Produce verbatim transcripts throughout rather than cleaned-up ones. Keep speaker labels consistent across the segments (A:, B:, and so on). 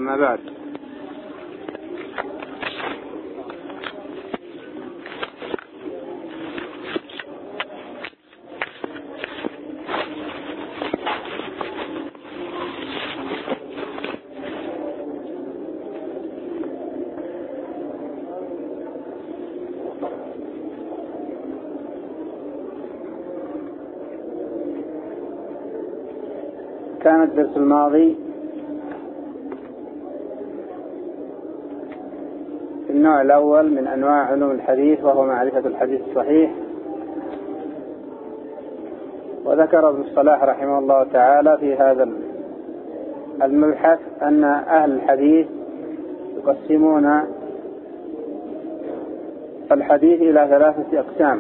A: أما بعد. كان الدرس الماضي في النوع الأول من أنواع علوم الحديث، وهو معرفة الحديث الصحيح. وذكر ابن الصلاح رحمه الله تعالى في هذا المبحث أن أهل الحديث يقسمون الحديث إلى ثلاثة أقسام.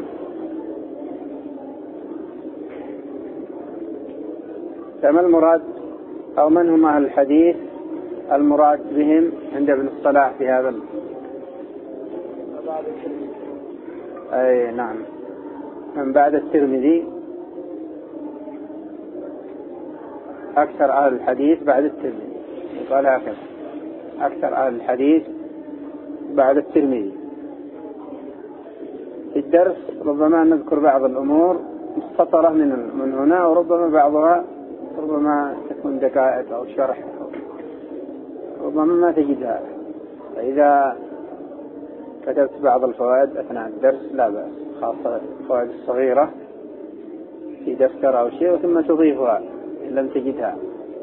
A: فما المراد أو من هم أهل الحديث المراد بهم عند ابن الصلاح في هذا؟ أي نعم، من بعد الترمذي، أكثر أهل الحديث بعد الترمذي، يقال هكذا، أكثر أهل الحديث بعد الترمذي. في الدرس ربما نذكر بعض الأمور مستطرة من من هنا، وربما بعضها ربما تكون دقائق أو شرح، ربما ما تجدها. فإذا كتبت بعض الفوائد أثناء الدرس لا بأس، خاصة الفوائد الصغيرة في دفتر أو شيء، ثم تضيفها إن لم تجدها.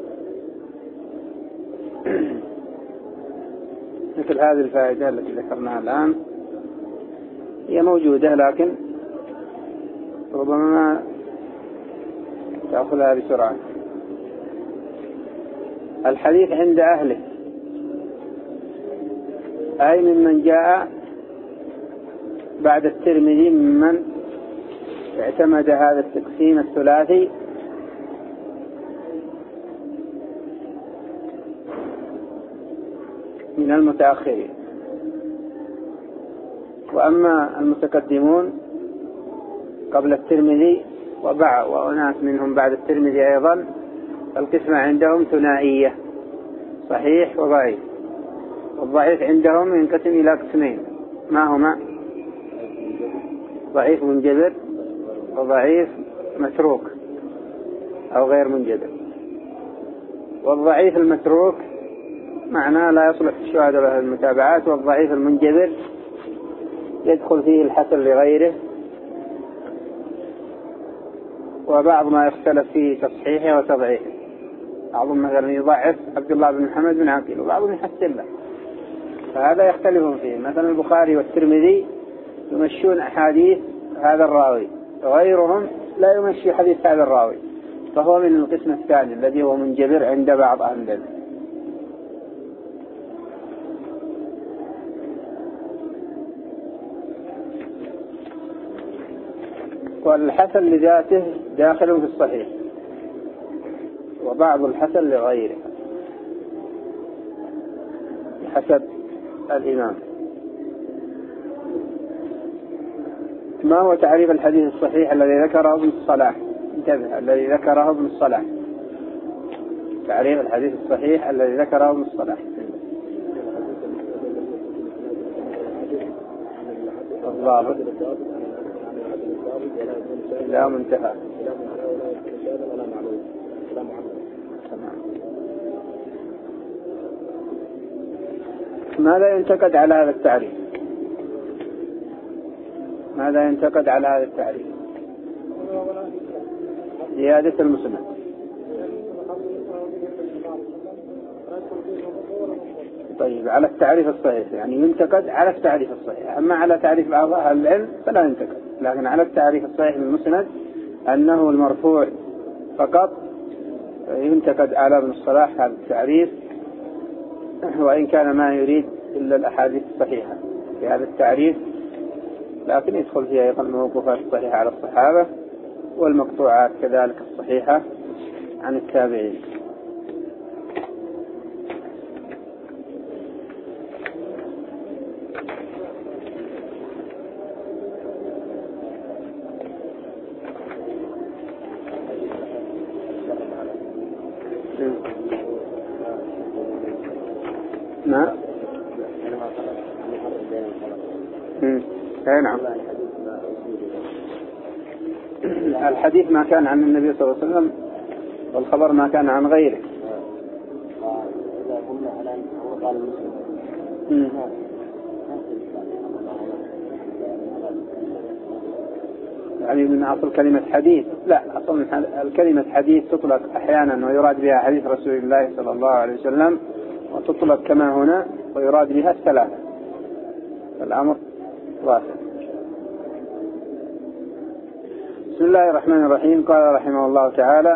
A: مثل هذه الفائدة التي ذكرناها الآن هي موجودة، لكن ربما ما تأخذها بسرعة. الحديث عند أهله أي ممن جاء بعد الترمذي، ممن اعتمد هذا التقسيم الثلاثي من المتأخرين. وأما المتقدمون قبل الترمذي وبعض وأناس منهم بعد الترمذي أيضا، القسمة عندهم ثنائية، صحيح وضعيف. والضعيف عندهم ينقسم إلى قسمين، ما هما؟ ضعيف منجبر وضعيف متروك أو غير منجبر. والضعيف المتروك معناه لا يصلح الشهادة له المتابعات، والضعيف المنجبر يدخل فيه الحسن لغيره، وبعض ما يختلف فيه تصحيحه وتضعيفه. بعضهم مثلا يضعف عبد الله بن محمد بن عقيل، وبعضهم يحسن له، فهذا يختلفون فيه. مثلا البخاري والترمذي يمشون أحاديث هذا الراوي، وغيرهم لا يمشي حديث هذا الراوي، فهو من القسم الثاني الذي هو منجبر عند بعض أهل العلم. والحسن لذاته داخل في الصحيح، وبعض الحسن لغيره حسب الإمام. ما هو تعريف الحديث الصحيح الذي ذكره ابن الصلاح؟ انتبه، الذي ذكره ابن الصلاح، تعريف الحديث الصحيح الذي ذكره ابن الصلاح. الضابط لا منتهى. ماذا ينتقد على هذا التعريف؟ ماذا ينتقد على هذا التعريف؟ زيادة المسند. طيب، على التعريف الصحيح، يعني ينتقد على التعريف الصحيح. أما على تعريف بعض أهل العلم فلا ينتقد، لكن على التعريف الصحيح للمسند أنه المرفوع فقط ينتقد على ابن الصلاح هذا التعريف، وإن كان ما يريد إلا الأحاديث الصحيحة في هذا التعريف، لكن يدخل فيها أيضا الموقوفات الصحيحة على الصحابة، والمقطوعات كذلك الصحيحة عن التابعين. نعم. اي نعم. الحديث ما كان عن النبي صلى الله عليه وسلم والخبر ما كان عن غيره. يعني من أصل كلمة حديث، لا، أصل الكلمة حديث تطلق أحيانا ويراد بها حديث رسول الله صلى الله عليه وسلم، وتطلق كما هنا ويراد بها الثلاثة. الأمر واضح. بسم الله الرحمن الرحيم. قال رحمه الله تعالى: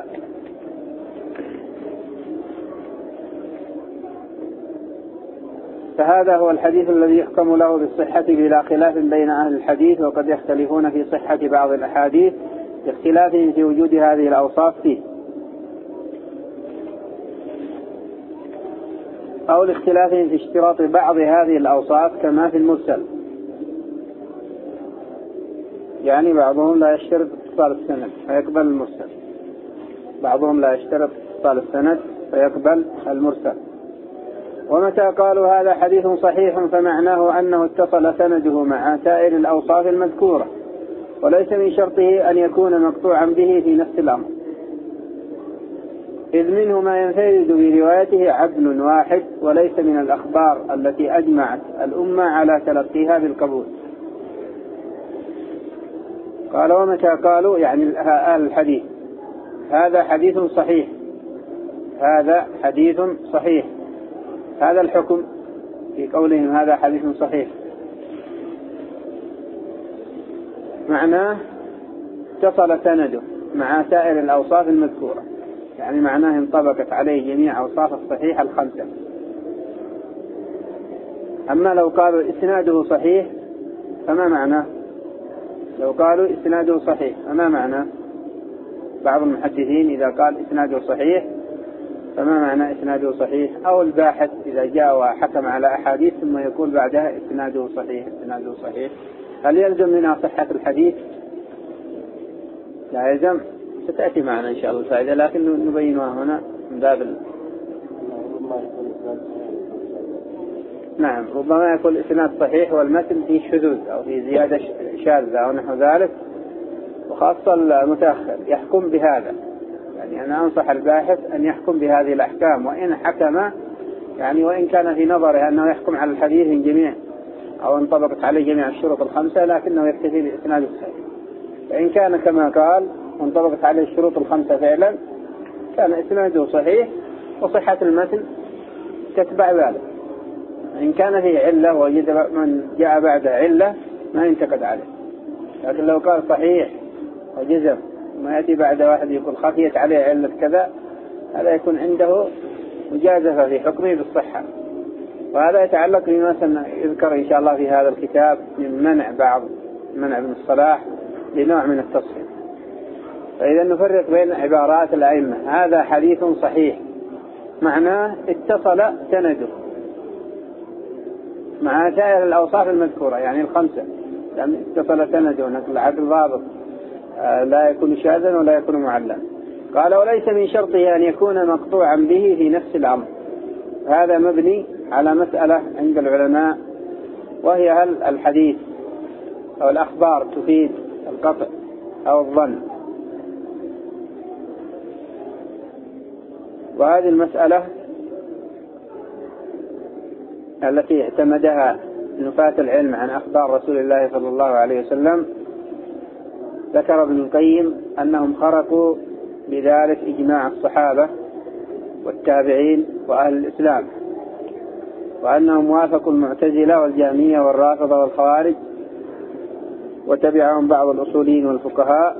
A: فهذا هو الحديث الذي يحكم له بالصحة بلا خلاف بين أهل الحديث، وقد يختلفون في صحة بعض الأحاديث لاختلافهم في وجود هذه الأوصاف فيه، أو لاختلافهم في اشتراط بعض هذه الأوصاف كما في المرسل. يعني بعضهم لا يشترط اتصال السند فيقبل المرسل، بعضهم لا يشترط اتصال السند فيقبل المرسل. ومتى قالوا هذا حديث صحيح فمعناه أنه اتصل سنده مع سائر الأوصاف المذكورة، وليس من شرطه أن يكون مقطوعا به في نفس الأمر، إذ منه ما ينفرد بروايته عدل واحد، وليس من الأخبار التي أجمعت الأمة على تلقيها بالقبول. قال: ومتى قالوا، يعني أهل الحديث، هذا حديث صحيح، هذا حديث صحيح، هذا الحكم في قولهم هذا حديث صحيح معناه اتصل سنده مع سائر الأوصاف المذكورة، يعني معناه انطبقت عليه جميع أوصاف الصحيح الخمسة. أما لو قالوا إسناده صحيح فما معناه؟ لو قالوا إسناده صحيح فما معناه؟ بعض المحدثين إذا قال إسناده صحيح فما معنى إسناده صحيح؟ أو الباحث إذا جاء وحكم على أحاديث ثم يقول بعدها إسناده صحيح إسناده صحيح، هل يلزم منها صحة الحديث؟ لا يلزم. ستأتي معنا إن شاء الله الفائدة، لكن نبينها هنا من باب ال... نعم، ربما يكون الإسناد صحيح والمتن فيه شذوذ أو فيه زيادة شاذة أو نحو ذلك، وخاصة المتأخر يحكم بهذا. يعني أنا أنصح الباحث أن يحكم بهذه الأحكام، وإن حكم يعني وإن كان في نظره أنه يحكم على الحديث من جميع أو انطبقت عليه جميع الشروط الخمسة، لكنه يكتفي بإسناد الصحيح. فإن كان كما قال وانطبقت عليه الشروط الخمسة فعلا كان إسناده صحيح، وصحة المتن تتبع ذلك. إن كان فيه علة وجد من جاء بعد علة ما ينتقد عليه، لكن لو قال صحيح وجزم ما يأتي بعد واحد يقول خفيت عليه علة كذا، هذا يكون عنده مجازفة في حكمه بالصحة. وهذا يتعلق بما سنذكر إن شاء الله في هذا الكتاب من منع بعض منع ابن الصلاح لنوع من التصحيح. فإذا نفرق بين عبارات الأئمة. هذا حديث صحيح معناه اتصل سنده مع سائر الأوصاف المذكورة، يعني الخمسة، يعني اتصل سنده نقل عدل ضابط لا يكون شاذا ولا يكون معللا. قال: وليس من شرطه أن يكون مقطوعا به في نفس الأمر. هذا مبني على مسألة عند العلماء، وهي هل الحديث أو الأخبار تفيد القطع أو الظن. وهذه المسألة التي اعتمدها نفاة العلم عن أخبار رسول الله صلى الله عليه وسلم، ذكر ابن القيم أنهم خرقوا بذلك إجماع الصحابة والتابعين وأهل الإسلام، وأنهم وافقوا المعتزلة والجهمية والرافضة والخوارج، وتبعهم بعض الأصوليين والفقهاء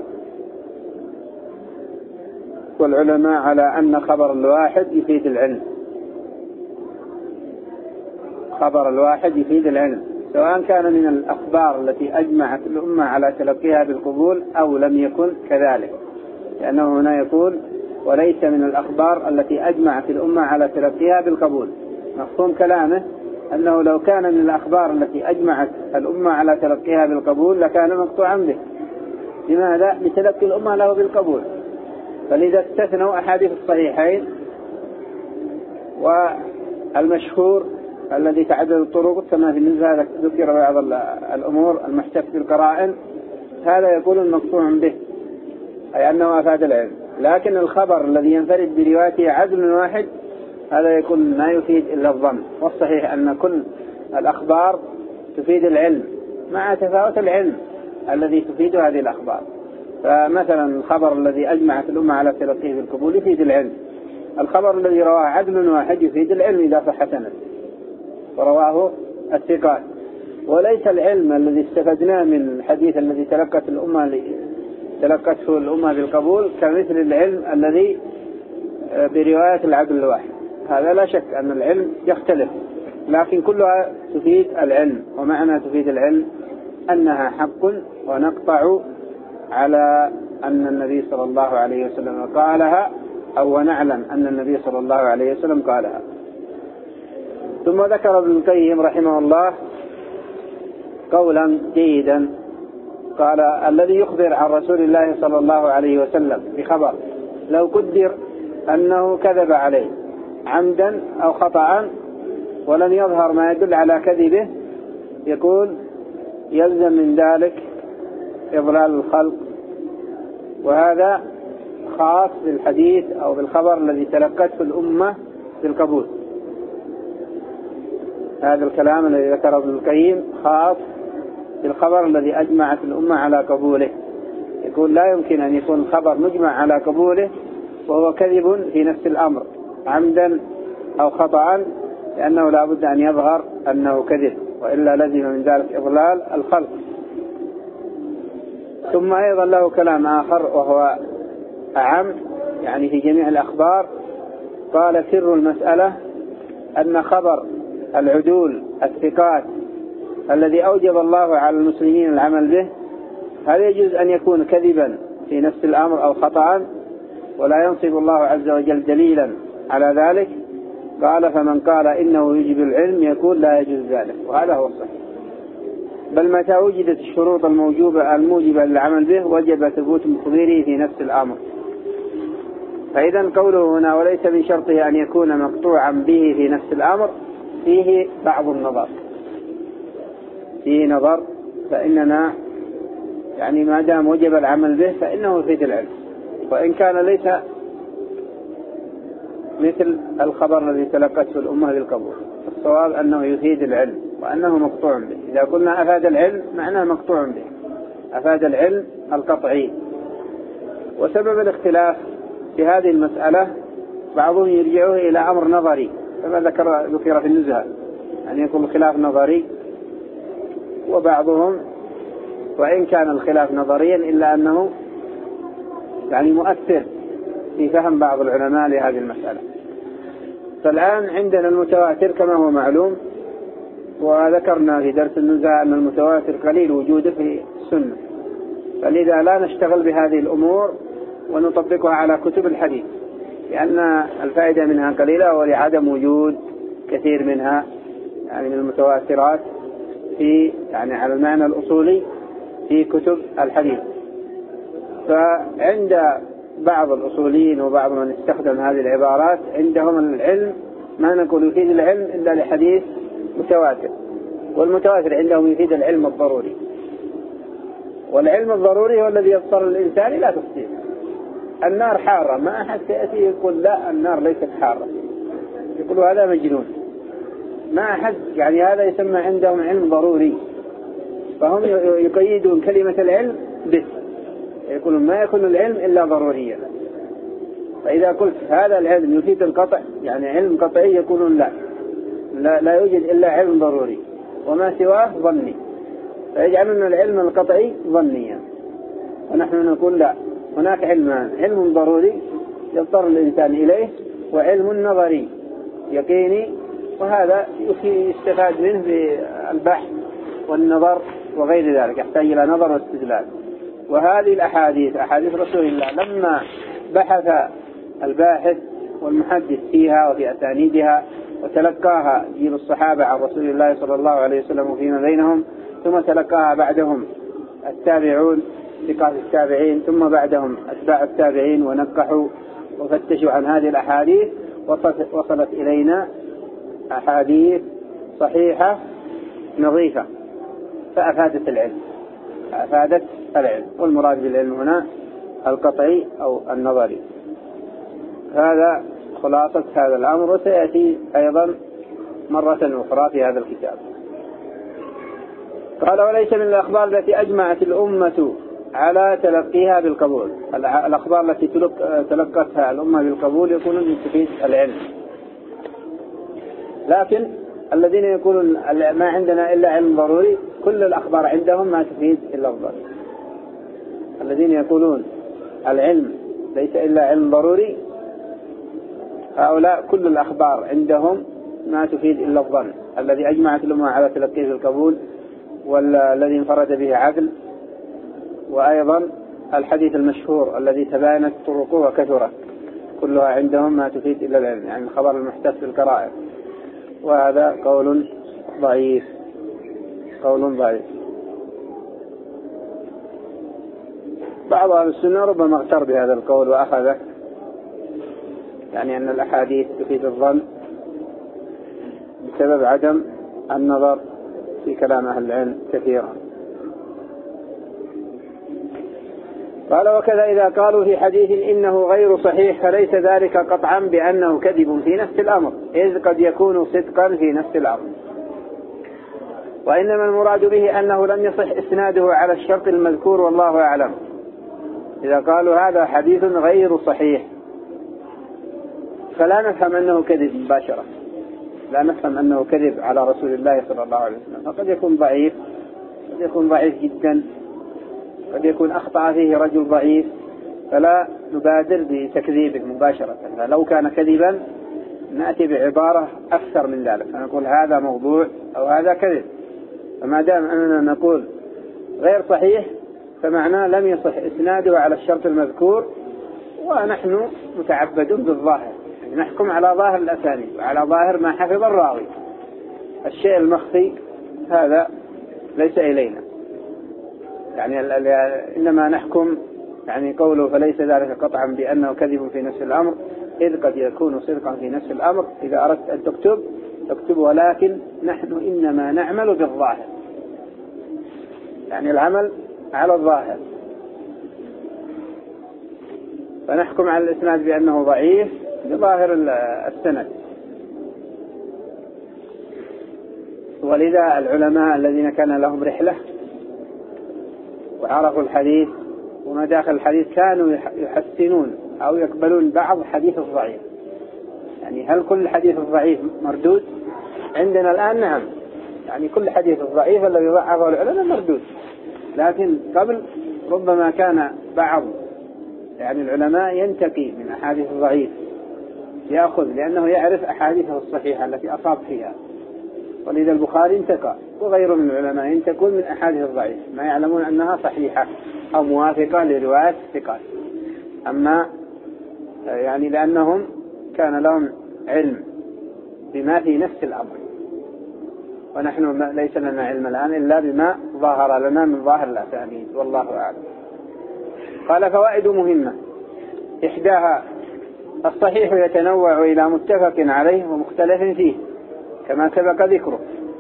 A: والعلماء على أن خبر الواحد يفيد العلم. خبر الواحد يفيد العلم، سواء كان من الأخبار التي أجمعت الأمة على تلقيها بالقبول أو لم يكن كذلك، لأنه هنا يقول: وليس من الأخبار التي أجمعت الأمة على تلقيها بالقبول. مفهوم كلامه أنه لو كان من الأخبار التي أجمعت الأمة على تلقيها بالقبول لكان مقطوعا به. لماذا؟ لتلقي الأمة له بالقبول. فلذا استثنوا أحاديث الصحيحين، والمشهور الذي تعدد الطرق كما في النزهة ذكر بعض الأمور المحتف بالقرائن، هذا يكون المقطوع به، أي أنه أفاد العلم. لكن الخبر الذي ينفرد بروايته عدل واحد هذا يكون ما يفيد إلا الظن. والصحيح أن كل الأخبار تفيد العلم مع تفاوت العلم الذي تفيد هذه الأخبار. فمثلا الخبر الذي أجمعت الأمة على تلقيه بالقبول يفيد العلم، الخبر الذي رواه عدل واحد يفيد العلم إذا صح سند ورواه الثقات. وليس العلم الذي استفدناه من الحديث الذي تلقت الأمة تلقته الأمة بالقبول كمثل العلم الذي برواية العدل الواحد. هذا لا شك أن العلم يختلف، لكن كلها تفيد العلم. ومعنى تفيد العلم أنها حق، ونقطع على أن النبي صلى الله عليه وسلم قالها، أو نعلم أن النبي صلى الله عليه وسلم قالها. ثم ذكر ابن القيم رحمه الله قولا جيدا، قال: الذي يخبر عن رسول الله صلى الله عليه وسلم بخبر لو قدر أنه كذب عليه عمدا أو خطأ ولم يظهر ما يدل على كذبه، يقول يلزم من ذلك إضلال الخلق. وهذا خاص بالحديث أو بالخبر الذي تلقته الأمة بالقبول. هذا الكلام الذي ذكره ابن القيم خاص بالخبر الذي أجمعت الأمة على قبوله. يقول لا يمكن أن يكون الخبر مجمع على قبوله وهو كذب في نفس الأمر عمدا أو خطأ، لأنه لا بد أن يظهر أنه كذب، وإلا لزم من ذلك إضلال الخلق. ثم أيضا له كلام آخر وهو أعم، يعني في جميع الأخبار. قال: سر المسألة أن خبر العدول الثقات الذي أوجب الله على المسلمين العمل به هل يجوز أن يكون كذبا في نفس الأمر أو خطأ، ولا ينصب الله عز وجل دليلا على ذلك. قال: فمن قال إنه يجب العلم يقول لا يجوز ذلك، وهذا هو الصحيح. بل متى وجدت الشروط الموجوبة الموجبة للعمل به وجب ثبوت مخبره في نفس الأمر. فإذا قوله هنا وليس من شرطه أن يكون مقطوعا به في نفس الأمر فيه بعض النظر، فيه نظر. فإننا يعني ما دام وجب العمل به فإنه يفيد العلم، وإن كان ليس مثل الخبر الذي تلقته الأمة بالقبول. الصواب أنه يفيد العلم وأنه مقطوع به. إذا قلنا أفاد العلم معناه مقطوع به، أفاد العلم القطعي. وسبب الاختلاف في هذه المسألة بعضهم يرجعه إلى أمر نظري كما ذكر ذكر في النزهة، أن يكون الخلاف نظري. وبعضهم وإن كان الخلاف نظريا إلا أنه يعني مؤثر في فهم بعض العلماء لهذه المسألة. فالآن عندنا المتواتر كما هو معلوم، وذكرنا في درس النزهة أن المتواتر قليل وجوده في السنة، فلذا لا نشتغل بهذه الأمور ونطبقها على كتب الحديث، لأن الفائدة منها قليلة، ولعدم وجود كثير منها يعني من المتواترات في يعني على المعنى الأصولي في كتب الحديث. فعند بعض الأصوليين وبعض من استخدم هذه العبارات عندهم العلم ما نقول يفيد العلم إلا لحديث متواتر، والمتواتر عندهم يفيد العلم الضروري، والعلم الضروري هو الذي يضطر الإنسان لا تفسير. النار حارة، ما أحد سيأتي يقول لا النار ليست حارة، يقول هذا مجنون. ما أحد يعني هذا يسمى عندهم علم ضروري، فهم يقيدون كلمة العلم به، يقولون ما يكون العلم إلا ضروريا. فإذا قلت هذا العلم يفيد القطع يعني علم قطعي، يقولون لا لا, لا يوجد إلا علم ضروري وما سواه ظني، فيجعلون العلم القطعي ظنيا. ونحن نقول لا، هناك علمان: علم ضروري يضطر الإنسان إليه، وعلم نظري يقيني، وهذا يستفاد منه بالبحث والنظر وغير ذلك، يحتاج إلى نظر واستدلال. وهذه الأحاديث أحاديث رسول الله لما بحث الباحث والمحدث فيها وفي أسانيدها وتلقاها جيل الصحابة عن رسول الله صلى الله عليه وسلم وفيما بينهم، ثم تلقاها بعدهم التابعون ثقات التابعين، ثم بعدهم أتباع التابعين، ونقحوا وفتشوا عن هذه الأحاديث، وصلت إلينا أحاديث صحيحة نظيفة فأفادت العلم، أفادت العلم، والمراد بالعلم هنا القطعي أو النظري. هذا خلاصة هذا الأمر، وسيأتي أيضا مرة أخرى في هذا الكتاب. قال: وليس من الأخبار التي أجمعت الأمة على تلقيها بالقبول. الأخبار التي تلقتها الأمة بالقبول يكون من تفيد العلم، لكن الذين يقولون ما عندنا إلا علم ضروري، كل الأخبار عندهم ما تفيد إلا الظن. الذين يقولون العلم ليس إلا علم ضروري، هؤلاء كل الأخبار عندهم ما تفيد إلا الظن، الذي أجمعت الأمة على تلقيه بالقبول، والذي انفرد به عدل، وأيضا الحديث المشهور الذي تباينت طرقه وكثرت، كلها عندهم ما تفيد إلا العلم، يعني الخبر المحتف بالقرائن. وهذا قول ضعيف، قول ضعيف. بعض أهل السنة ربما اغتر بهذا القول وأخذه، يعني أن الأحاديث تفيد الظن بسبب عدم النظر في كلام أهل العلم كثيرا. قال: وكذا إذا قالوا في حديث إنه غير صحيح فليس ذلك قطعا بأنه كذب في نفس الأمر، إذ قد يكون صدقا في نفس الأمر، وإنما المراد به أنه لم يصح إسناده على الشرط المذكور، والله أعلم. إذا قالوا هذا حديث غير صحيح فلا نفهم أنه كذب مباشرة، لا نفهم أنه كذب على رسول الله صلى الله عليه وسلم، فقد يكون ضعيف، قد يكون ضعيف جدا، قد يكون أخطأ فيه رجل ضعيف، فلا نبادر بتكذيبه مباشرة. فلو كان كذبا نأتي بعبارة أكثر من ذلك، فنقول هذا موضوع أو هذا كذب. فما دام أننا نقول غير صحيح فمعناه لم يصح إسناده على الشرط المذكور، ونحن متعبدون بالظاهر، يعني نحكم على ظاهر الأسانيد وعلى ظاهر ما حفظ الراوي. الشيء المخفي هذا ليس إلينا، يعني إنما نحكم، يعني قوله فليس ذلك قطعا بأنه كذب في نفس الأمر، إذ قد يكون صدقا في نفس الأمر. إذا أردت أن تكتب تكتب، ولكن نحن إنما نعمل بالظاهر، يعني العمل على الظاهر، فنحكم على الإسناد بأنه ضعيف بظاهر السند. ولذا العلماء الذين كان لهم رحلة وعرفوا الحديث ومداخل الحديث كانوا يحسنون أو يقبلون بعض حديث الضعيف. يعني هل كل حديث الضعيف مردود؟ عندنا الآن نعم، يعني كل حديث الضعيف الذي ضعفه العلماء مردود، لكن قبل ربما كان بعض يعني العلماء ينتقي من أحاديث الضعيف، يأخذ لأنه يعرف أحاديثه الصحيحة التي أصاب فيها. ولذا البخاري انتقى وغيره من العلماء ينتقون من أحاديث الضعيف ما يعلمون أنها صحيحة أو موافقة لرواية الثقات، أما يعني لأنهم كان لهم علم بما في نفس الأمر، ونحن ليس لنا علم الآن إلا بما ظاهر لنا من ظاهر الأسانيد، والله أعلم. قال: فوائد مهمة، إحداها الصحيح يتنوع إلى متفق عليه ومختلف فيه كما سبق ذكره،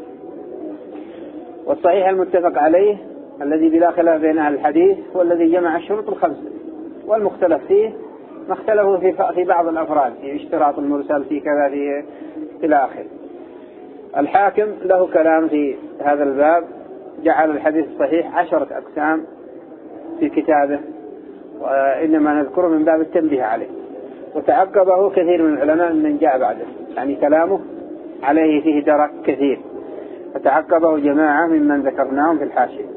A: والصحيح المتفق عليه الذي بلا خلاف بين أهل الحديث هو الذي جمع الشروط الخمسة، والمختلف فيه ما اختلفوا في في بعض الأفراد، في اشتراط المرسل، في كذا، في إلى آخره. الحاكم له كلام في هذا الباب، جعل الحديث الصحيح عشرة أقسام في كتابه، وإنما نذكره من باب التنبيه عليه، وتعقبه كثير من العلماء من جاء بعده، يعني كلامه عليه فيه درك كثير، فتعقبه جماعة ممن ذكرناهم في الحاشية.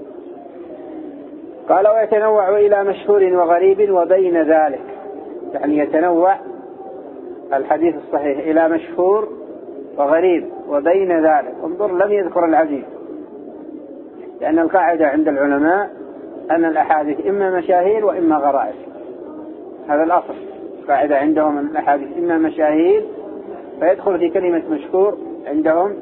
A: قال: ويتنوع إلى مشهور وغريب وبين ذلك، يعني يتنوع الحديث الصحيح إلى مشهور وغريب وبين ذلك. انظر، لم يذكر العزيز، لأن القاعدة عند العلماء أن الأحاديث إما مشاهير وإما غرائب، هذا الأصل. قاعدة عندهم أن الأحاديث إما مشاهير فيدخل في كلمة مشهور عندهم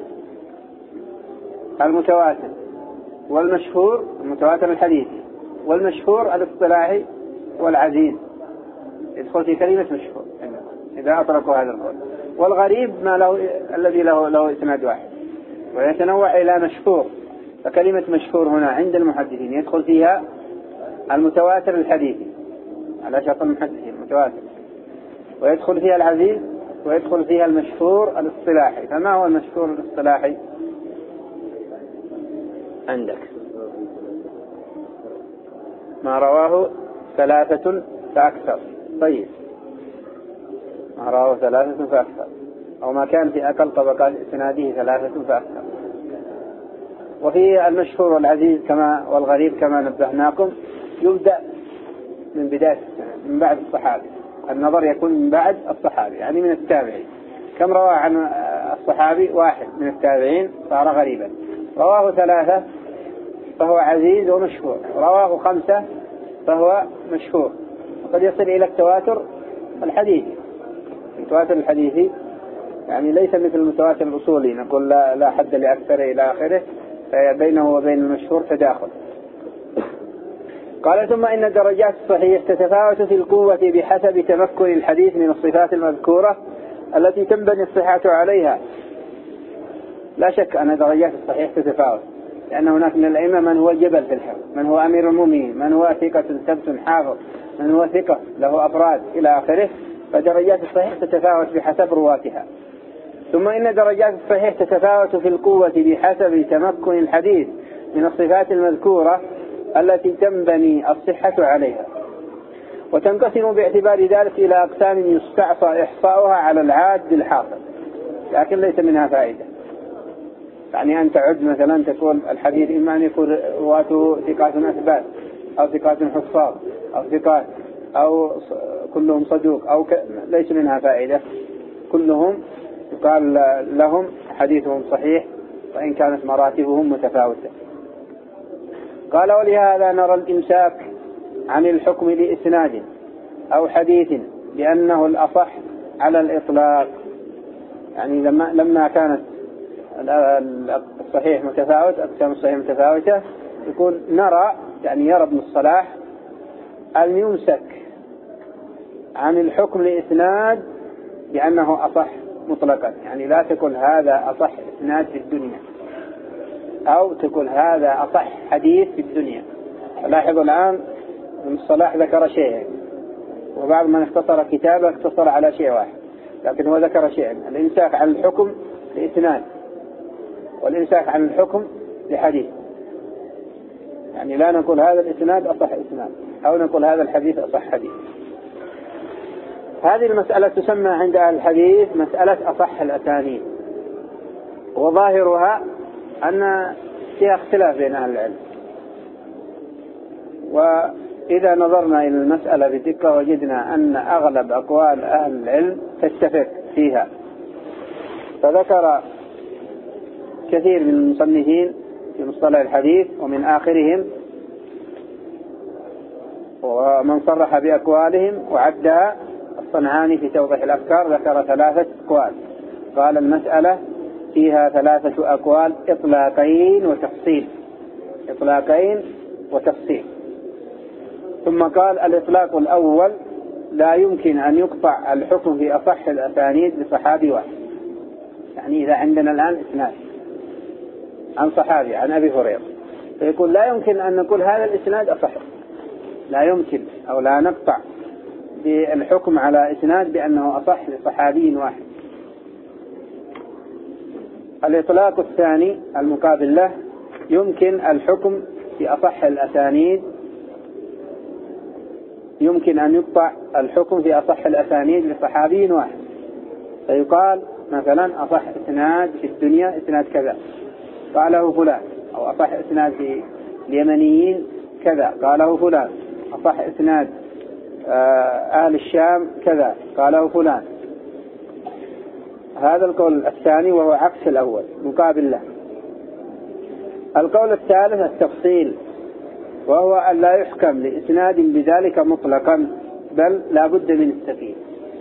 A: المتواتر، والمشهور المتواتر الحديثي، والمشهور الاصطلاحي والعزيز يدخل في كلمة مشهور إذا أطلقوا هذا القول. والغريب ما له الذي له له إسناد واحد، ويتنوع إلى مشهور. فكلمة مشهور هنا عند المحدثين يدخل فيها المتواتر الحديثي على شرط المحدثين المتواتر، ويدخل فيها العزيز، ويدخل فيها المشهور الاصطلاحي. فما هو المشهور الاصطلاحي عندك؟ ما رواه ثلاثة فأكثر. طيب، ما رواه ثلاثة فأكثر، أو ما كان في أقل طبقات إسناده ثلاثة فأكثر. وفي المشهور والعزيز كما والغريب كما نبهناكم يبدأ من بداية من بعد الصحابي، النظر يكون من بعد الصحابي يعني من التابعين. كم رواه عن الصحابي؟ واحد من التابعين صار غريبا. رواه ثلاثة فهو عزيز ومشهور، رواه خمسة فهو مشهور، وقد يصل إلى التواتر الحديثي. التواتر الحديثي يعني ليس مثل المتواتر الأصولي نقول لا, لا حد لأكثره إلى آخره، فبينه وبين المشهور تداخل. قال ثم إن درجات الصحيح تتفاوت في القوة بحسب تمكن الحديث من الصفات المذكورة التي تنبني الصحة عليها. لا شك أن درجات الصحيح تتفاوت، لأن هناك من الأئمة من هو جبل في الحفظ، من هو أمير المؤمنين، من هو ثقة ثبت حافظ، من هو ثقة له أفراد إلى آخره. فدرجات الصحيح تتفاوت بحسب رواتها. ثم إن درجات الصحيح تتفاوت في القوة بحسب تمكن الحديث من الصفات المذكورة التي تنبني الصحة عليها، وتنقسم باعتبار ذلك إلى أقسام يستعصى إحصاؤها على العاد الحاصل، لكن ليس منها فائدة. يعني أن تعد مثلا تقول الحديث إما أن يكون رواته ثقات أثبات، أو ثقات حفاظ، أو ثقات، أو كلهم صدوق، أو ك... ليس منها فائدة. كلهم يقال لهم حديثهم صحيح وإن كانت مراتبهم متفاوتة. قال ولهذا نرى الإمساك عن الحكم لإسناد أو حديث لأنه الأصح على الإطلاق. يعني لما لما كانت الصحيح متفاوت، أقسام الصحيح متفاوتة، يكون نرى يعني يرى ابن الصلاح أن يمسك عن الحكم لإسناد لأنه أصح مطلقا. يعني لا تقول هذا أصح إسناد في الدنيا، أو تقول هذا أصح حديث في الدنيا. لاحظوا الآن ابن الصلاح ذكر شيء، وبعض من اختصر كتابه اختصر على شيء واحد، لكن هو ذكر شيء: الإمساك عن الحكم لإسناد، والإمساك عن الحكم لحديث. يعني لا نقول هذا الإسناد أصح إسناد، أو نقول هذا الحديث أصح حديث. هذه المسألة تسمى عند أهل الحديث مسألة أصح الأسانيد، وظاهرها أن فيها اختلاف بين أهل العلم. وإذا نظرنا إلى المسألة بدقة وجدنا أن أغلب أقوال أهل العلم تتفق فيها. فذكر كثير من المصنفين في مصطلح الحديث ومن آخرهم ومن صرح بأقوالهم وعدها الصنعاني في توضيح الأفكار، ذكر ثلاثة أقوال. قال المسألة فيها ثلاثة أقوال: إطلاقين وتفصيل، إطلاقين وتفصيل. ثم قال الإطلاق الأول لا يمكن أن يقطع الحكم في أصح الأسانيد بصحابي واحد. يعني إذا عندنا الآن إسناد عن صحابي عن أبي هريرة، فيقول لا يمكن أن نقول هذا الإسناد أصح، لا يمكن أو لا نقطع بالحكم على إسناد بأنه أصح لصحابي واحد. الإطلاق الثاني المقابل له يمكن الحكم في أصح الأسانيد، يمكن أن يقطع الحكم في أصح الأسانيد لصحابي واحد، فيقال مثلا أصح إسناد في الدنيا إسناد كذا قاله فلان، أو أصح إسناد في اليمنيين كذا قاله فلان، أصح إسناد أهل الشام كذا قاله فلان. هذا القول الثاني وهو عكس الأول مقابل له. القول الثالث التفصيل، وهو أن لا يحكم لإسناد بذلك مطلقا، بل لا بد من التقييد،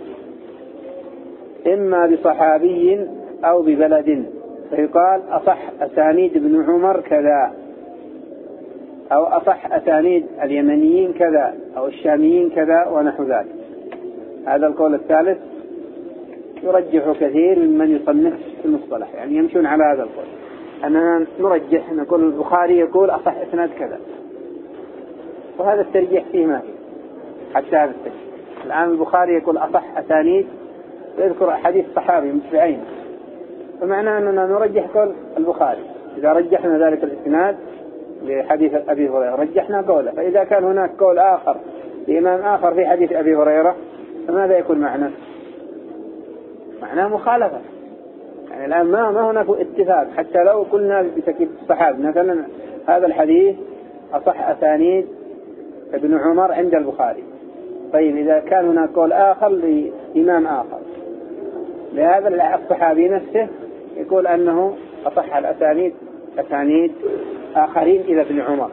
A: إما بصحابي أو ببلد، فيقال أصح أسانيد ابن عمر كذا، أو أصح أسانيد اليمنيين كذا، أو الشاميين كذا ونحو ذلك. هذا القول الثالث يرجح كثير ممن يصنف في المصطلح، يعني يمشون على هذا القول أننا نرجح، نقول البخاري يقول أصح إسناد كذا، وهذا الترجيح فيه ما فيه حتى هذا الترجيح. الآن البخاري يقول أصح أسانيد ويذكر حديث صحابي بعينه، فمعنى أننا نرجح قول البخاري. إذا رجحنا ذلك الإسناد لحديث أبي هريرة رجحنا قوله، فإذا كان هناك قول آخر لإمام آخر في حديث أبي هريرة فماذا يكون معناه؟ معناه مخالفة. يعني الآن ما ما هناك اتفاق، حتى لو قلنا بتكييف الصحابة مثلا هذا الحديث أصح أسانيد ابن عمر عند البخاري، طيب إذا كان هناك قول آخر لإمام آخر لهذا الصحابي نفسه يقول أنه أصح الأسانيد أسانيد آخرين إلى ابن عمر،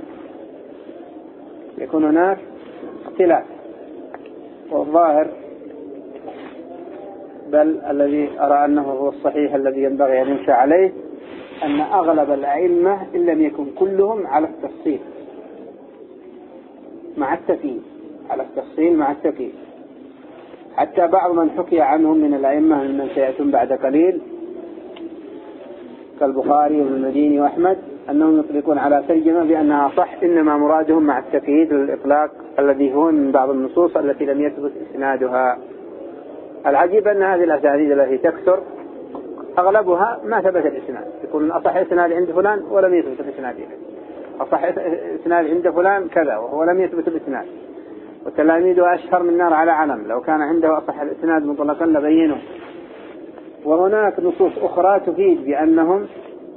A: يكون هناك اختلاف. والظاهر بل الذي أرى أنه هو الصحيح الذي ينبغي أن يمشى عليه أن أغلب الأئمة إن لم يكن كلهم على التفصيل مع التكييف، على التفصيل مع التكييف. حتى بعض من حكي عنهم من الأئمة ممن سيأتون بعد قليل كالبخاري والمديني وأحمد أنهم يطلقون على ترجمة بأنها صح، إنما مرادهم مع التقييد للإطلاق الذي هو من بعض النصوص التي لم يثبت إسنادها. العجيب أن هذه الأسانيد التي تكثر أغلبها ما ثبت الإسناد، يكون أصح إسناد عند فلان ولم يثبت الإسناد إليه، أصح إسناد عند فلان كذا وهو لم يثبت الإسناد، وتلاميذه أشهر من نار على علم، لو كان عنده أصح الإسناد مطلقا لبينه. وهناك نصوص أخرى تفيد بأنهم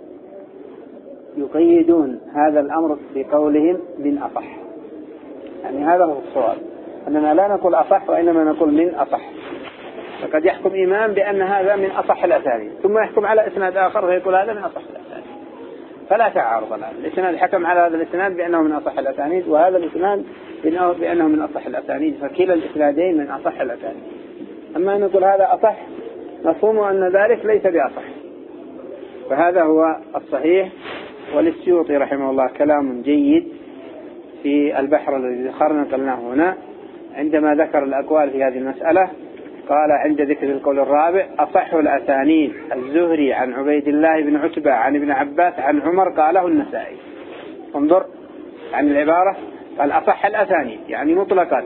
A: يقيدون هذا الأمر بقولهم من أصح، يعني هذا هو الصواب، أننا لا نقول أصح وإنما نقول من أصح. فقد يحكم إمام بأن هذا من أصح الأسانيد ثم يحكم على إسناد آخر فيقول هذا من أصح الأسانيد، فلا تعارض الآن. الإسناد حكم على هذا الإسناد بأنه من أصح الأسانيد وهذا الإسناد بأنه من أصح الأسانيد، فكلا الإسنادين من أصح الأسانيد. أما نقول هذا أصح مفهوم أن ذلك ليس بأصح، فهذا هو الصحيح. وللسيوطي رحمه الله كلام جيد في البحر الذي ذكرنا قلناه هنا عندما ذكر الأقوال في هذه المسألة. قال عند ذكر القول الرابع أصح الأسانيد الزهري عن عبيد الله بن عتبة عن ابن عباس عن عمر قاله النسائي. انظر عن العبارة، قال أصح الأسانيد يعني مطلقا،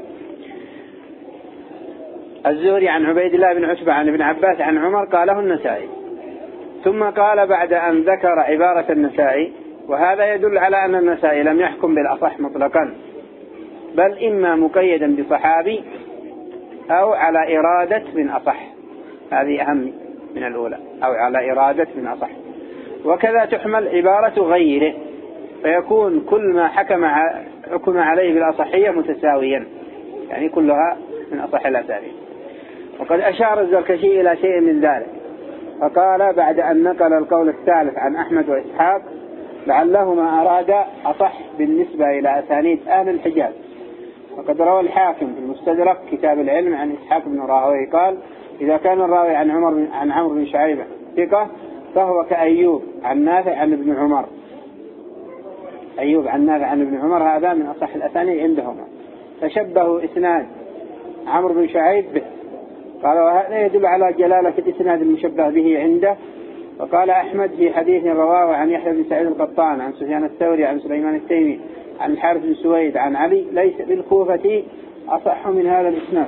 A: الزهري عن عبيد الله بن عتبة عن ابن عباس عن عمر قاله النسائي. ثم قال بعد أن ذكر عبارة النسائي، وهذا يدل على أن النسائي لم يحكم بالأصح مطلقا، بل إما مقيدا بصحابي أو على إرادة من أصح، هذه أهم من الأولى، أو على إرادة من أصح. وكذا تحمل عبارة غيره، فيكون كل ما حكم حكم عليه بالأصحية متساويا، يعني كلها من أصح الأسانيد. وقد أشار الزركشي إلى شيء من ذلك، فقال بعد أن نقل القول الثالث عن أحمد وإسحاق لعلهما أراد أصح بالنسبة إلى أسانيد أهل الحجاز. وقد روى الحاكم في المستدرك كتاب العلم عن إسحاق بن راهويه قال إذا كان الراوي عن عمر بن عن عمرو بن شعيب ثقة فهو كأيوب عن نافع عن ابن عمر. أيوب عن نافع عن ابن عمر هذا من أصح الأسانيد عندهما، فشبهوا إسناد عمرو بن شعيب به. قال وهذا يدل على جلالة الإسناد المشبه به عنده. وقال أحمد في حديث رواه عن يحيى بن سعيد القطان عن سفيان الثوري عن سليمان التيمي عن الحارث بن سويد عن علي ليس بالكوفة أصح من هذا الإسناد.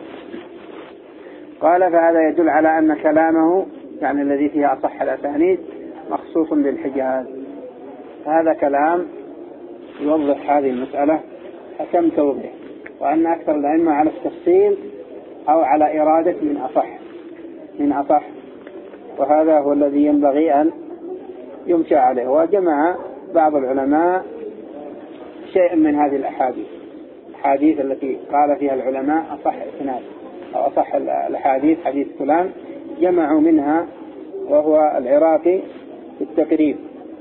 A: قال فهذا يدل على أن كلامه يعني الذي فيه أصح الأسانيد مخصوص بالحجاز. هذا كلام يوضح هذه المسألة حكم توضيح، وأن أكثر الأئمة على التفصيل أو على إرادة من أصح من أصح، وهذا هو الذي ينبغي أن يمشى عليه. وجمع بعض العلماء شيء من هذه الأحاديث الحديث التي قال فيها العلماء أصح إسناد أو أصح الأحاديث حديث فلان، جمعوا منها، وهو العراقي في التقريب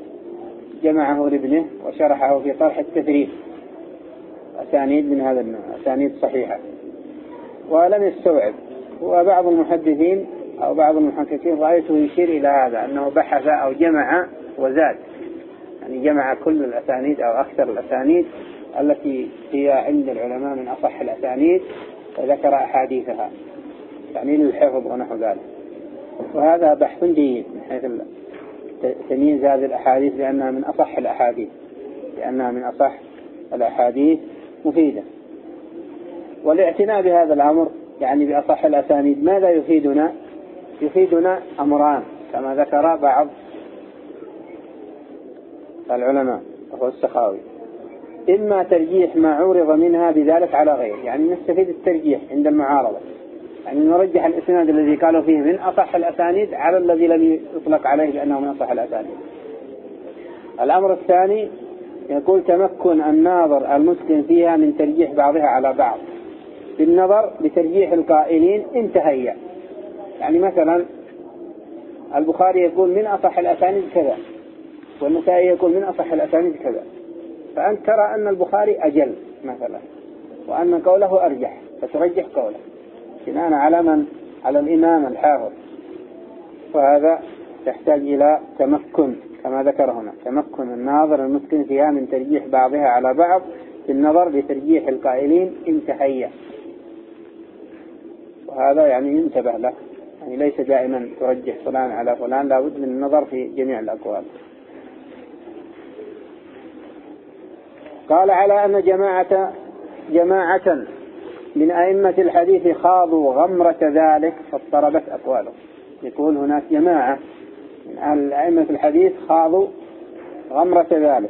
A: جمعه لابنه وشرحه في طرح التدريب أسانيد من هذا النوع، أسانيد صحيحة. ولم يستوعب، وبعض المحدثين أو بعض المحققين رأيته يشير إلى هذا أنه بحث أو جمع وزاد، يعني جمع كل الأسانيد أو أكثر الأسانيد التي هي عند العلماء من أصح الأسانيد وذكر أحاديثها يعني للحفظ ونحو ذلك. وهذا بحث جيد من حيث تمييز هذه الأحاديث لأنها من أصح الأحاديث لأنها من أصح الأحاديث مفيدة. والاعتناء بهذا الأمر يعني بأصح الأسانيد ماذا يفيدنا؟ يفيدنا أمران كما ذكر بعض العلماء وهو السخاوي. إما ترجيح ما عورض منها بذلك على غير، يعني نستفيد الترجيح عند المعارضة، يعني نرجح الإسناد الذي قالوا فيه من أصح الأسانيد على الذي لم يطلق عليه بأنه من أصح الأسانيد. الأمر الثاني يقول تمكن الناظر المسلم فيها من ترجيح بعضها على بعض بالنظر لترجيح القائلين انتهي. يعني مثلا البخاري يقول من أصح الأسانيد كذا والنسائي يقول من أصح الأسانيد كذا، فأنت ترى أن البخاري أجل مثلا وأن قوله أرجح فترجح قوله بناء على من؟ على الإمام الحافظ. وهذا يحتاج إلى تمكن كما ذكر هنا، تمكن الناظر المسكن فيها من ترجيح بعضها على بعض بالنظر لترجيح القائلين انتهي. وهذا يعني ينتبه له، يعني ليس دائما ترجح فلان على فلان، لا بد من النظر في جميع الأقوال. قال على أن جماعة جماعة من أئمة الحديث خاضوا غمرة ذلك فاضطربت أقواله. يقول هناك جماعة من أئمة الحديث خاضوا غمرة ذلك،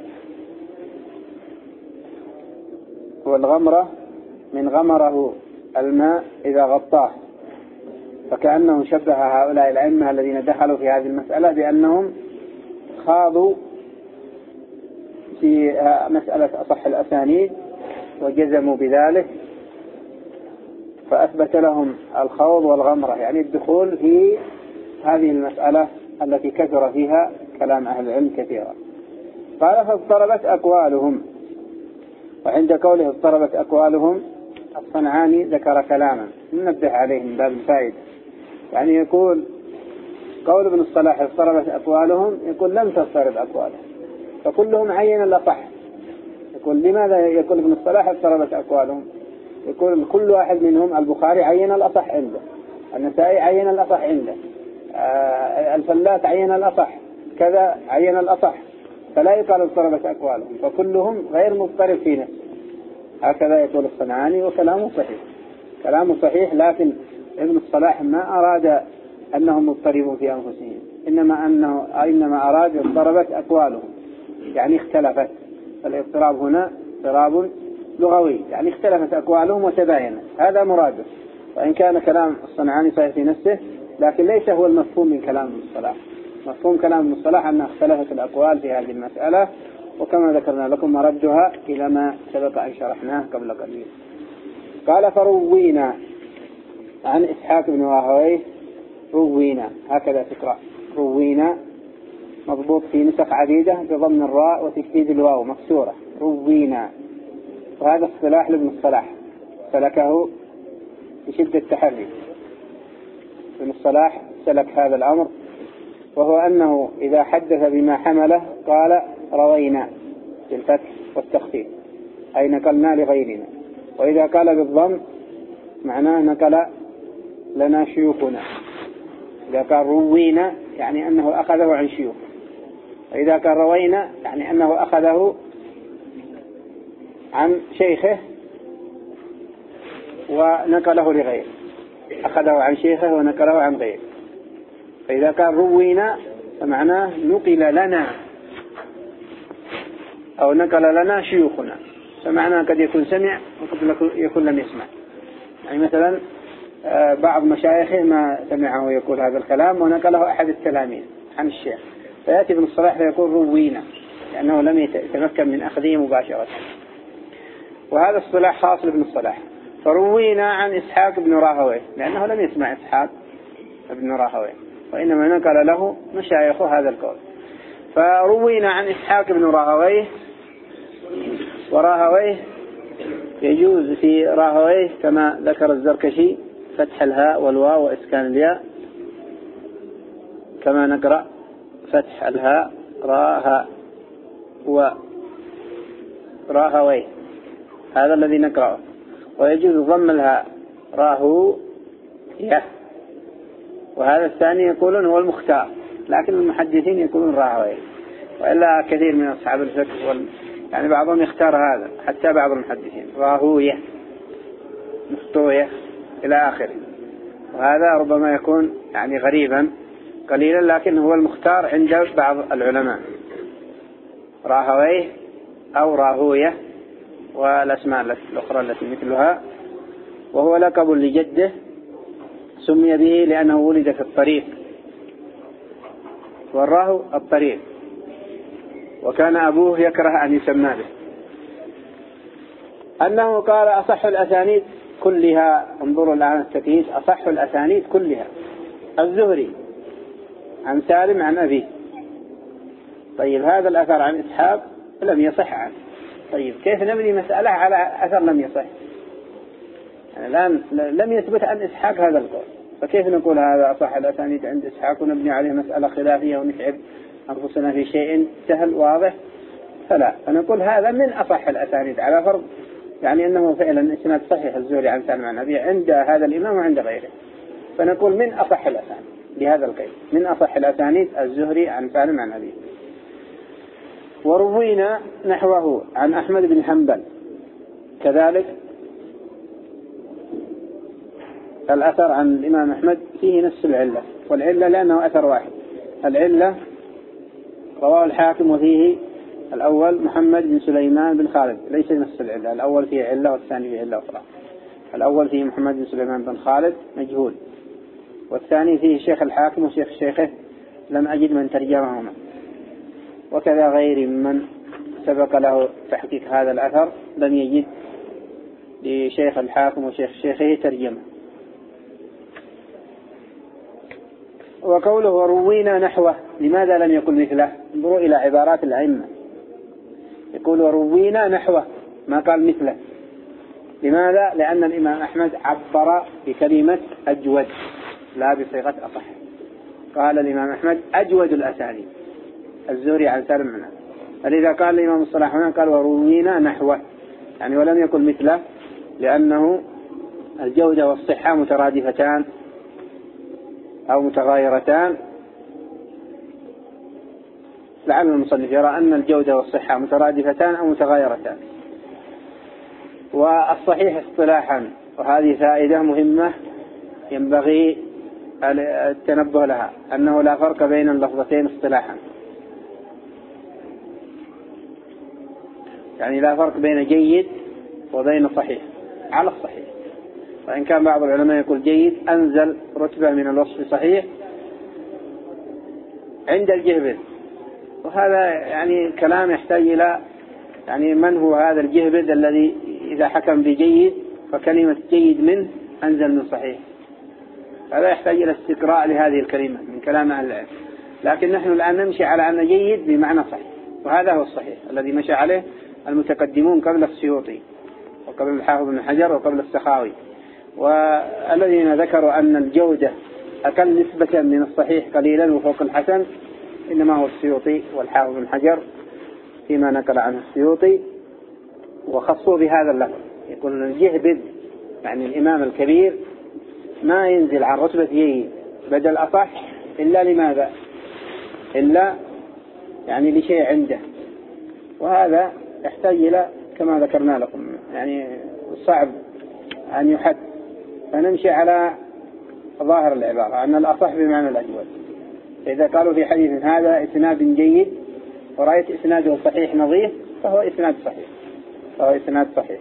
A: والغمرة من غمره الماء إذا غطاه، فكأنه شبه هؤلاء الأئمة الذين دخلوا في هذه المسألة بأنهم خاضوا في مسألة أصح الأسانيد وجزموا بذلك، فأثبت لهم الخوض والغمرة يعني الدخول في هذه المسألة التي كثر فيها كلام أهل العلم كثيرا. قال فاضطربت أقوالهم. وعند قوله اضطربت أقوالهم الصنعاني ذكر كلاما ننبه عليه من باب الفائدة، يعني يقول قول ابن الصلاح اضطربت أقوالهم، يقول لم تضطرب أقوالهم فكلهم عين الأصح. يقول لماذا يقول ابن الصلاح اضطربت أقوالهم؟ يقول كل واحد منهم البخاري عين الأصح عنده، النسائي عين الأصح عنده، آه الفلاس عين الأصح، كذا عين الأصح، فلا يقال اضطربت أقوالهم فكلهم غير مضطرب في نفسه. هكذا يقول الصنعاني وكلامه صحيح، كلامه صحيح، لكن ابن الصلاح ما أراد أنهم مضطربون في أنفسهم، إنما أنه إنما أراد اضطربت أقوالهم يعني اختلفت. فالاضطراب هنا اضطراب لغوي يعني اختلفت أقوالهم وتباينت، هذا مراده. وإن كان كلام الصنعاني صحيح في نفسه لكن ليس هو المفهوم من كلام ابن الصلاح. مفهوم كلام ابن الصلاح أنها اختلفت الأقوال في هذه المسألة، وكما ذكرنا لكم مردها إلى ما سبق أن شرحناه قبل قليل. قال فروينا عن إسحاق بن راهويه، روينا هكذا تقرأ، روينا مضبوط في نسخ عديدة بضم الراء وتشديد الواو مكسورة، روينا. وهذا اصطلاح لابن الصلاح سلكه بشدة التحري. ابن الصلاح سلك هذا الأمر، وهو أنه إذا حدث بما حمله قال روينا بالفتح والتخفيف أي نقلنا لغيرنا، وإذا قال بالضم معناه نقل لنا شيوخنا. إذا قال روينا يعني أنه أخذه عن شيوخ، وإذا قال روينا يعني أنه أخذه عن شيخه ونقله لغيره، أخذه عن شيخه ونقله عن غيره. فإذا قال روينا فمعناه نقل لنا أو نقل لنا شيوخنا، فمعناه قد يكون سمع وقد يكون لم يسمع. يعني مثلا بعض مشايخه ما سمعه يقول هذا الكلام ونقله أحد التلاميذ عن الشيخ، فيأتي ابن الصلاح فيقول روينا لأنه لم يتمكن من أخذه مباشرة. وهذا الصلاح خاص لابن الصلاح. فروينا عن إسحاق بن راهويه لأنه لم يسمع إسحاق بن راهويه وإنما نقل له مشايخه هذا القول. فروينا عن إسحاق بن راهويه، وراهويه يجوز في راهويه كما ذكر الزركشي فتح الهاء والواو وإسكان الياء، كما نقرأ فتح الهاء راها وراهويه، هذا الذي نقرأه. ويجوز ضم الهاء راهو يه وهذا الثاني يقولون هو المختار، لكن المحدثين يقولون راهويه، وإلا كثير من أصحاب الفقه وال... يعني بعضهم يختار هذا، حتى بعض المحدثين راهوية مخطوية إلى آخره. وهذا ربما يكون يعني غريبا قليلا، لكن هو المختار عند بعض العلماء، راهويه أو راهوية والأسماء الأخرى التي مثلها. وهو لقب لجده سمي به لأنه ولد في الطريق، والراهو الطريق، وكان أبوه يكره أن يسمى به. أنه قال أصح الأسانيد كلها، انظروا الآن التكييس، أصح الأسانيد كلها الزهري عن سالم عن أبيه. طيب هذا الأثر عن إسحاق لم يصح عنه، طيب كيف نبني مسألة على أثر لم يصح؟ يعني الآن لم يثبت عن إسحاق هذا القول، فكيف نقول هذا أصح الأسانيد عند إسحاق ونبني عليه مسألة خلافية ونتعب أنفسنا في شيء سهل واضح؟ فلا، فنقول هذا من أصح الأسانيد على فرض يعني أنه فعلا إسناد صحيح الزهري عن سالم عن أبيه عند هذا الإمام وعند غيره، فنقول من أصح الأسانيد بهذا القيد، من أصح الأسانيد الزهري عن سالم عن أبيه. وروينا نحوه عن أحمد بن حنبل كذلك. الأثر عن الإمام أحمد فيه نفس العلة، والعلة لأنه أثر واحد. العلة رواه الحاكم وفيه الأول محمد بن سليمان بن خالد، ليس نفس العلة، الأول فيه علة والثاني فيه علة أخرى. الأول فيه محمد بن سليمان بن خالد مجهول، والثاني فيه شيخ الحاكم وشيخ شيخه لم أجد من ترجمهما، وكذا غير من سبق له تحقيق هذا الأثر لم يجد لشيخ الحاكم وشيخ شيخه ترجمه. وقوله وروينا نحوه، لماذا لم يقل مثله؟ انظروا إلى عبارات الأئمة، يقول وروينا نحوه ما قال مثله. لماذا؟ لأن الإمام أحمد عبر بكلمة أجود لا بصيغة أصح. قال الإمام أحمد أجود الأسانيد الزهري عن سالم عنه، فلذا قال الإمام الصلاح هنا قال وروينا نحوه، يعني ولم يقل مثله، لأنه الجودة والصحة مترادفتان أو متغايرتان. لعل المصنف يرى أن الجودة والصحة مترادفتان أو متغايرتان. والصحيح اصطلاحا، وهذه فائدة مهمة ينبغي التنبه لها، أنه لا فرق بين اللفظتين اصطلاحا، يعني لا فرق بين جيد وبين صحيح على الصحيح. وإن كان بعض العلماء يقول جيد أنزل رتبة من الوصف صحيح عند الجهبذ، وهذا يعني كلام يحتاج إلى يعني من هو هذا الجهبذ الذي إذا حكم بجيد فكلمة جيد منه أنزل من صحيح. هذا يحتاج إلى استقراء لهذه الكلمة من كلام أهل العلم، لكن نحن الآن نمشي على أن جيد بمعنى صحيح، وهذا هو الصحيح الذي مشى عليه المتقدمون قبل السيوطي وقبل الحافظ بن حجر وقبل السخاوي، والذين ذكروا أن الجودة أقل نسبة من الصحيح قليلا وفوق الحسن إنما هو السيوطي والحافظ بن حجر فيما نقل عنه السيوطي، وخصوا بهذا اللفظ، يقولون الجهبذ يعني الإمام الكبير ما ينزل عن رتبة جيد بدل أصح إلا لماذا؟ إلا يعني لشيء عنده، وهذا يحتاج إلى كما ذكرنا لكم يعني صعب أن يحد، فنمشي على ظاهر العبارة أن الأصح بمعنى الأجود. إذا قالوا في حديث هذا إسناد جيد ورأيت إسناده صحيح نظيف فهو إسناد صحيح، فهو إسناد صحيح.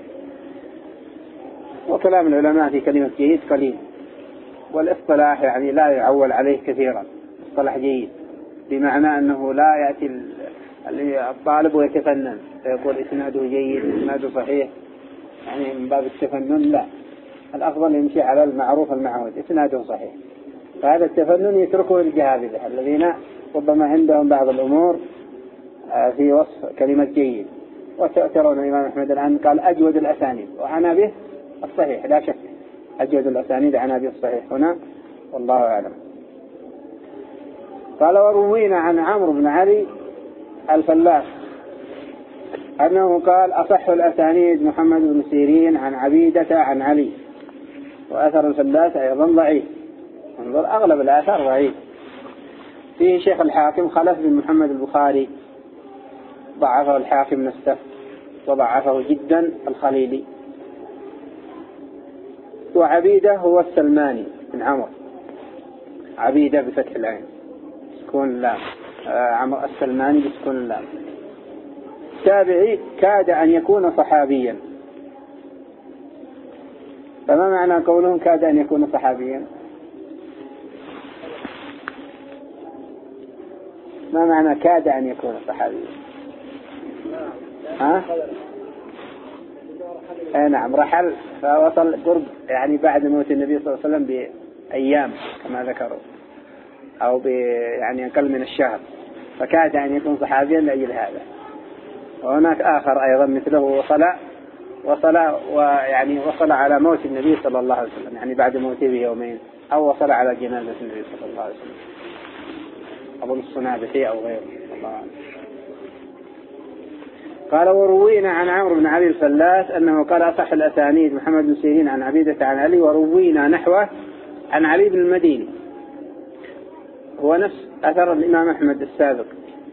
A: وكلام العلماء في كلمة جيد قليل، والاصطلاح يعني لا يعول عليه كثيرا. اصطلاح جيد بمعنى أنه لا يأتي الطالب ويتفنن فيقول إسناده جيد إسناده صحيح يعني من باب التفنن، لا، الأفضل يمشي على المعروف المعهود إسناده صحيح. فهذا التفنن يتركه الجهابذة الذين ربما عندهم بعض الأمور في وصف كلمة جيد. وترون الإمام أحمد الآن قال أجود الأسانيد وعنا به الصحيح لا شك، أجود الأسانيد عنا به الصحيح هنا والله أعلم. قال وروينا عن عمرو بن علي الفلاس أنه قال أصح الأسانيد محمد بن سيرين عن عبيدة عن علي، وأثر الفلاس أيضا ضعيف. انظر أغلب الآثار ضعيف. فيه شيخ الحاكم خلف بن محمد البخاري ضعفه الحاكم نفسه وضعفه جدا الخليلي. وعبيدة هو السلماني بن عمرو، عبيدة بفتح العين سكون اللام، عمرو السلماني بسكون اللام. تابعي كاد أن يكون صحابيا. فما معنى قولهم كاد أن يكون صحابيا؟ ما معنى كاد أن يكون صحابيا؟ ها؟ اي نعم، رحل فوصل قرب يعني بعد موت النبي صلى الله عليه وسلم بأيام كما ذكروا، أو ب يعني أقل من الشهر، فكاد أن يكون صحابيا لأجل هذا. وهناك آخر أيضا مثله وصل وصل ويعني وصل على موت النبي صلى الله عليه وسلم، يعني بعد موته بيومين، أو وصل على جنازة النبي صلى الله عليه وسلم، أظن الصنابحي أو غيره الله أعلم. قال وروينا عن عمرو بن علي الفلاس أنه قال أصح الأسانيد محمد بن سيرين عن عبيدة عن علي، وروينا نحوه عن علي بن المديني، هو نفس أثر الإمام أحمد السابق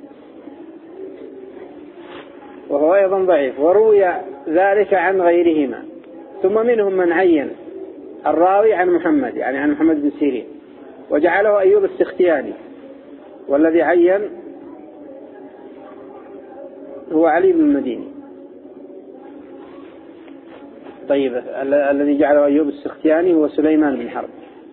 A: وهو أيضا ضعيف. وروي ذلك عن غيرهما، ثم منهم من عين الراوي عن محمد يعني عن محمد بن سيرين وجعله أيوب السختياني، والذي عين هو علي بن المديني. طيب الذي جعله أيوب السختياني هو سليمان بن حرب،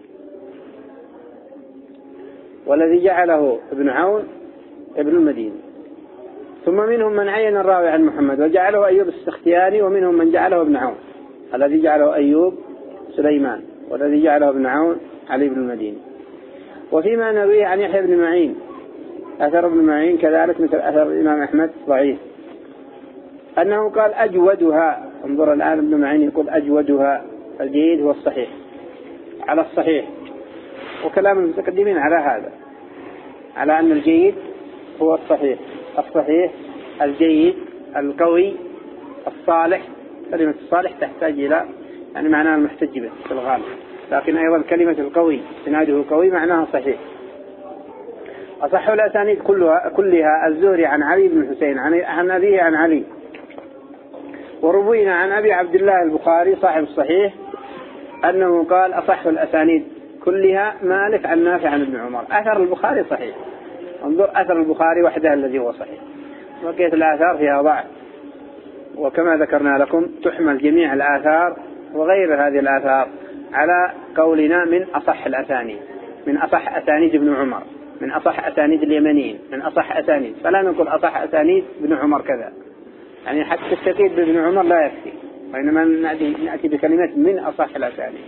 A: والذي جعله ابن عون ابن المديني. ثم منهم من عين الراوي عن محمد وجعله أيوب السختياني، ومنهم من جعله ابن عون. الذي جعله أيوب سليمان، والذي جعله ابن عون علي بن المديني. وفيما نرويه عن يحيى بن معين أثر ابن معين كذلك مثل أثر الإمام أحمد ضعيف، أنه قال أجودها. انظر الآن ابن معين يقول أجودها، الجيد هو الصحيح على الصحيح، وكلام المتقدمين على هذا، على أن الجيد هو الصحيح، الصحيح الجيد القوي الصالح. كلمة الصالح تحتاج إلى يعني معناها المحتج به في الغالب، لكن أيضا كلمة القوي سناده قوي معناها صحيح. أصح الأسانيد كلها كلها الزهري عن علي بن حسين عن أبيه عن علي. وروينا عن أبي عبد الله البخاري صاحب الصحيح أنه قال أصح الأسانيد كلها مالك عن نافع عن ابن عمر. أثر البخاري صحيح، انظر أثر البخاري وحده الذي هو صحيح، بقية الآثار فيها ضعف. وكما ذكرنا لكم تحمل جميع الآثار وغير هذه الآثار على قولنا من أصح الأسانيد، من أصح أسانيد ابن عمر، من أصح أسانيد اليمنيين، من أصح أسانيد. فلا نقول أصح أسانيد ابن عمر كذا، يعني حتى التقييد بابن عمر لا يكفي، وإنما نأتي بكلمة من أصح الأسانيد.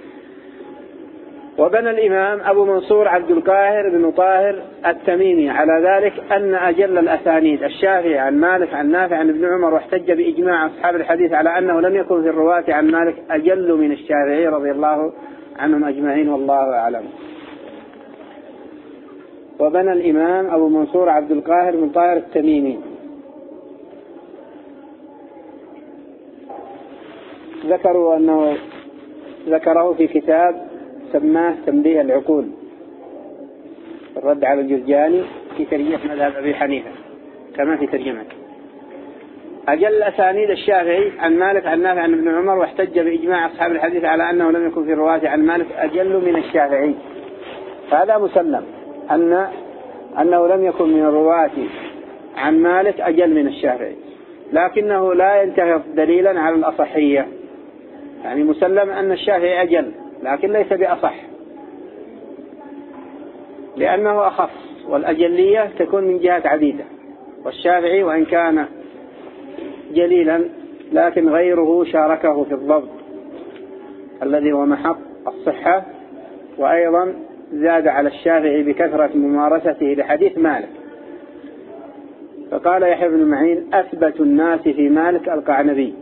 A: وبنى الإمام أبو منصور عبد القاهر بن طاهر التميمي على ذلك أن أجل الأسانيد الشافعي عن مالك عن نافع عن ابن عمر، واحتج بإجماع أصحاب الحديث على أنه لم يكن في الرواة عن مالك أجل من الشافعي رضي الله عنهم أجمعين، والله أعلم. وبنى الإمام أبو منصور عبد القاهر بن طاهر التميمي، ذكروا أنه ذكره في كتاب سماه تنبيه العقول، الرد على الجرجاني في ترجمة مذهب أبي حنيفة كما في ترجمة. أجل أسانيد الشافعي عن مالك عن نافع عن ابن عمر، واحتج بإجماع أصحاب الحديث على أنه لم يكن في الرواة عن مالك أجل من الشافعي. فهذا مسلم أن أنه لم يكن من الرواة عن مالك أجل من الشافعي، لكنه لا ينتهض دليلا على الأصحية. يعني مسلم أن الشافعي أجل، لكن ليس بأصح، لأنه أخف، والأجلية تكون من جهات عديدة. والشافعي وإن كان جليلا لكن غيره شاركه في الضبط الذي هو محط الصحة، وأيضا زاد على الشافعي بكثرة ممارسته لحديث مالك. فقال يحيى بن معين أثبت الناس في مالك القعنبي.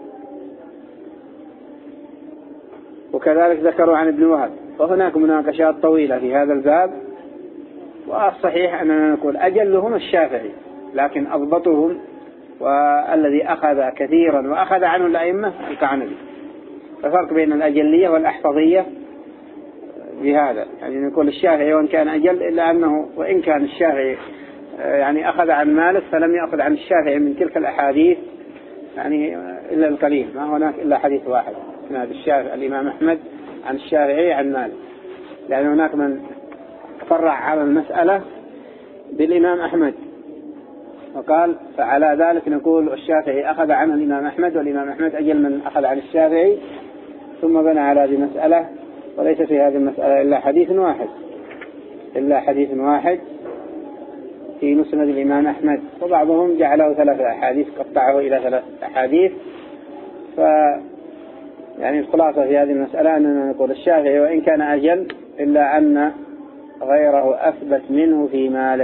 A: وكذلك ذكروا عن ابن وهب. وهناك مناقشات طويلة في هذا الباب، والصحيح أننا نقول أجلهم الشافعي، لكن أضبطهم والذي أخذ كثيرا وأخذ عنه الأئمة القعنبي. ففرق بين الأجلية والأحفظية بهذا، يعني نقول الشافعي وإن كان أجل إلا أنه وإن كان الشافعي يعني أخذ عن مالك فلم يأخذ عن الشافعي من تلك الأحاديث يعني إلا القليل، ما هناك إلا حديث واحد اسناد الشافعي الإمام أحمد عن الشافعي عن مالك، لأن هناك من فرع على المسألة بالإمام أحمد وقال فعلى ذلك نقول الشافعي أخذ عن الإمام أحمد والإمام أحمد أجل من أخذ عن الشافعي، ثم بنى على هذه المسألة، وليس في هذه المسألة إلا حديث واحد إلا حديث واحد في مسند الإمام أحمد، وبعضهم جعله ثلاثة أحاديث قطعه إلى ثلاثة أحاديث. ف يعني الخلاصة في هذه المسألة أننا نقول الشافعي وإن كان أجل إلا أن غيره أثبت منه في مالك.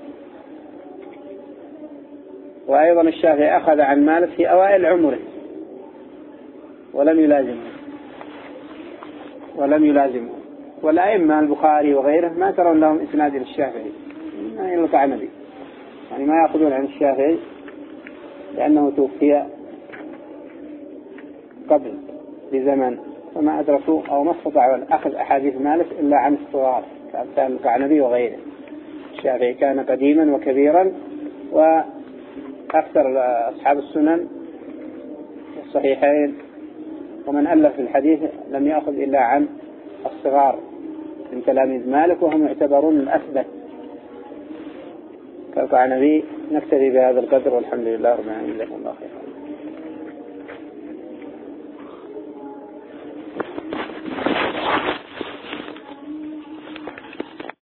A: وأيضا الشافعي أخذ عن مالك في أوائل عمره ولم يلازمه ولم يلازمه والأئمة البخاري وغيره ما ترون لهم إسناد للشافعي، ما يلقى عنه، يعني ما يأخذون عن الشافعي لأنه توفي قبل بزمن، فما أدركوا أو ما استطاعوا أخذ أحاديث مالك إلا عن الصغار كأمثال القعنبي وغيره. الشافعي كان قديما وكبيرا، وأكثر أصحاب السنن الصحيحين ومن ألف في الحديث لم يأخذ إلا عن الصغار من تلاميذ مالك، وهم يعتبرون الأثبت كالقعنبي. نكتفي بهذا القدر والحمد لله رب العالمين. جزاكم الله خيرا.